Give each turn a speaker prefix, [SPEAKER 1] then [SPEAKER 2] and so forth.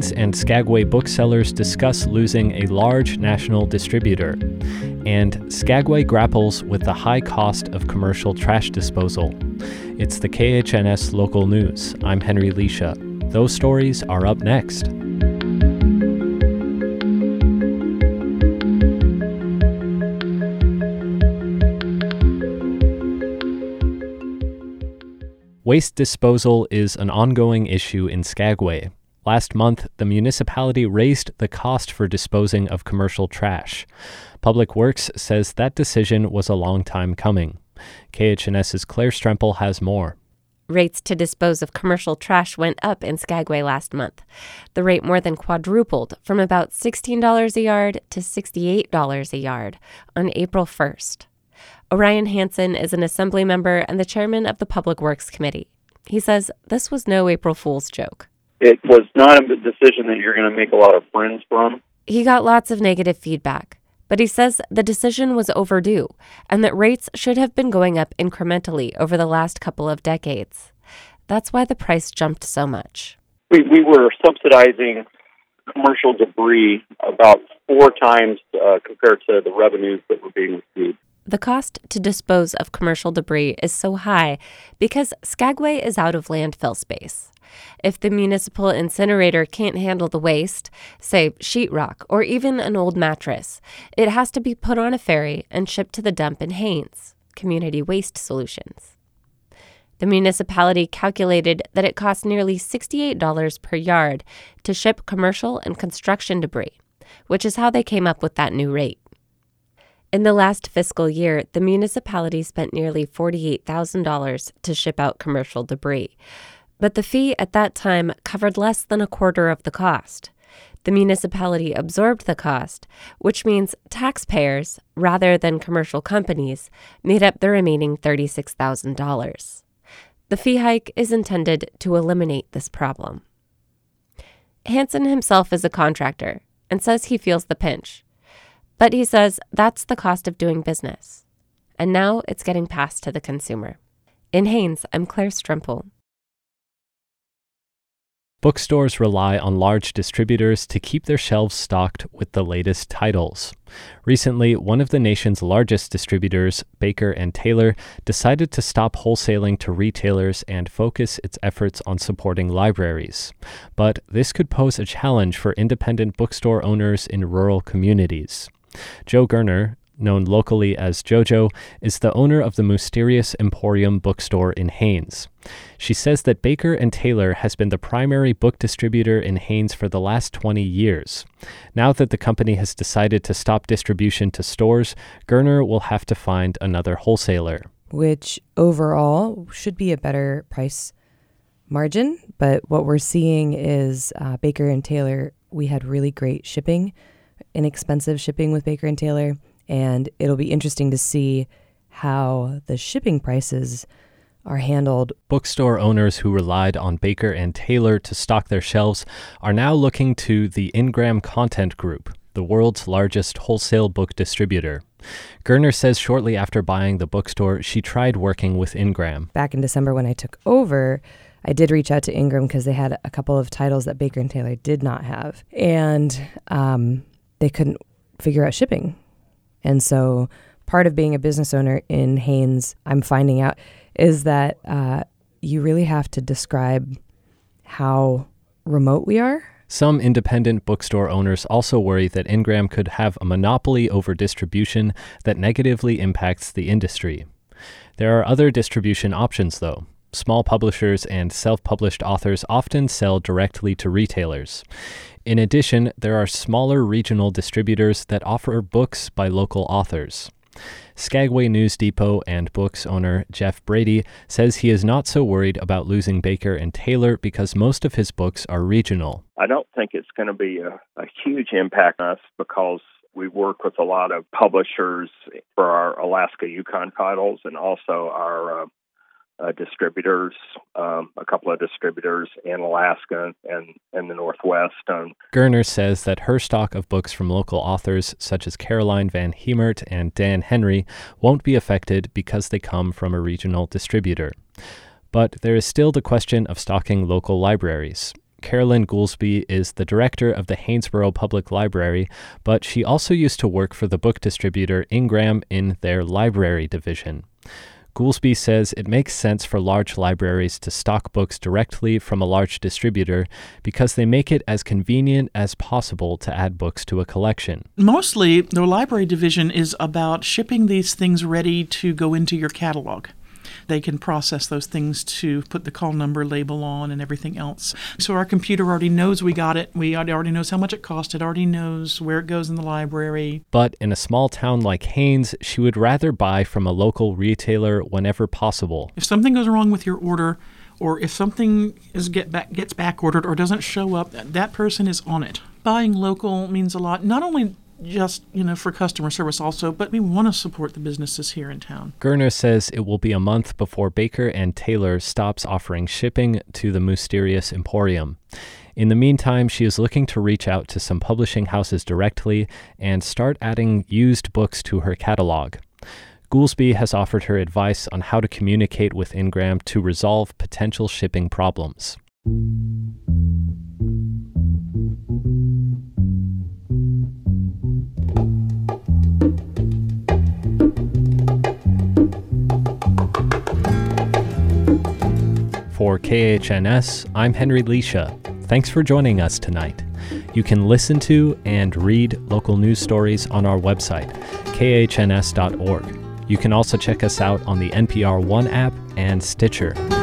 [SPEAKER 1] Haines and Skagway booksellers discuss losing a large national distributor. And Skagway grapples with the high cost of commercial trash disposal. It's the KHNS Local News. I'm Henry Leisha. Those stories are up next. Waste disposal is an ongoing issue in Skagway. Last month, the municipality raised the cost for disposing of commercial trash. Public Works says that decision was a long time coming. KHNS's Claire Strempel has more.
[SPEAKER 2] Rates to dispose of commercial trash went up in Skagway last month. The rate more than quadrupled from about $16 a yard to $68 a yard on April 1st. Orion Hansen is an assembly member and the chairman of the Public Works Committee. He says this was no April Fool's joke.
[SPEAKER 3] It was not a decision that you're going to make a lot of friends from.
[SPEAKER 2] He got lots of negative feedback, but he says the decision was overdue and that rates should have been going up incrementally over the last couple of decades. That's why the price jumped so much.
[SPEAKER 3] We were subsidizing commercial debris about 4 times compared to the revenues that were being received.
[SPEAKER 2] The cost to dispose of commercial debris is so high because Skagway is out of landfill space. If the municipal incinerator can't handle the waste, say sheetrock or even an old mattress, it has to be put on a ferry and shipped to the dump in Haines, Community Waste Solutions. The municipality calculated that it costs nearly $68 per yard to ship commercial and construction debris, which is how they came up with that new rate. In the last fiscal year, the municipality spent nearly $48,000 to ship out commercial debris, but the fee at that time covered less than a quarter of the cost. The municipality absorbed the cost, which means taxpayers, rather than commercial companies, made up the remaining $36,000. The fee hike is intended to eliminate this problem. Hansen himself is a contractor and says he feels the pinch. But he says that's the cost of doing business. And now it's getting passed to the consumer. In Haines, I'm Claire Strempel.
[SPEAKER 1] Bookstores rely on large distributors to keep their shelves stocked with the latest titles. Recently, one of the nation's largest distributors, Baker & Taylor, decided to stop wholesaling to retailers and focus its efforts on supporting libraries. But this could pose a challenge for independent bookstore owners in rural communities. Joe Gerner, known locally as JoJo, is the owner of the Mysterious Emporium bookstore in Haines. She says that Baker & Taylor has been the primary book distributor in Haines for the last 20 years. Now that the company has decided to stop distribution to stores, Gerner will have to find another wholesaler.
[SPEAKER 4] Which overall should be a better price margin, but what we're seeing is Baker & Taylor, we had really great shipping, inexpensive shipping with Baker & Taylor, and it'll be interesting to see how the shipping prices are handled.
[SPEAKER 1] Bookstore owners who relied on Baker & Taylor to stock their shelves are now looking to the Ingram Content Group, the world's largest wholesale book distributor. Gerner says shortly after buying the bookstore, she tried working with Ingram.
[SPEAKER 4] Back in December when I took over, I did reach out to Ingram because they had a couple of titles that Baker & Taylor did not have, and they couldn't figure out shipping. And so part of being a business owner in Haines, I'm finding out, is that you really have to describe how remote we are.
[SPEAKER 1] Some independent bookstore owners also worry that Ingram could have a monopoly over distribution that negatively impacts the industry. There are other distribution options, though. Small publishers and self-published authors often sell directly to retailers. In addition, there are smaller regional distributors that offer books by local authors. Skagway News Depot and Books owner Jeff Brady says he is not so worried about losing Baker & Taylor because most of his books are regional.
[SPEAKER 5] I don't think it's going to be a huge impact on us because we work with a lot of publishers for our Alaska Yukon titles and also our distributors, a couple of distributors in Alaska and in the Northwest.
[SPEAKER 1] Gerner says that her stock of books from local authors such as Caroline Van Hemert and Dan Henry won't be affected because they come from a regional distributor. But there is still the question of stocking local libraries. Carolyn Goolsby is the director of the Haynesboro Public Library, but she also used to work for the book distributor Ingram in their library division. Goolsby says it makes sense for large libraries to stock books directly from a large distributor because they make it as convenient as possible to add books to a collection.
[SPEAKER 6] Mostly, the library division is about shipping these things ready to go into your catalog. They can process those things to put the call number label on and everything else. So our computer already knows we got it. It already knows how much it cost. It already knows where it goes in the library.
[SPEAKER 1] But in a small town like Haines, she would rather buy from a local retailer whenever possible.
[SPEAKER 6] If something goes wrong with your order, or if something gets back ordered or doesn't show up, that person is on it. Buying local means a lot, not only just, for customer service also, but we want to support the businesses here in town.
[SPEAKER 1] Gerner says it will be a month before Baker and Taylor stops offering shipping to the Mysterious Emporium. In the meantime, she is looking to reach out to some publishing houses directly and start adding used books to her catalog. Goolsby has offered her advice on how to communicate with Ingram to resolve potential shipping problems. For KHNS, I'm Henry Leisha. Thanks for joining us tonight. You can listen to and read local news stories on our website, khns.org. You can also check us out on the NPR One app and Stitcher.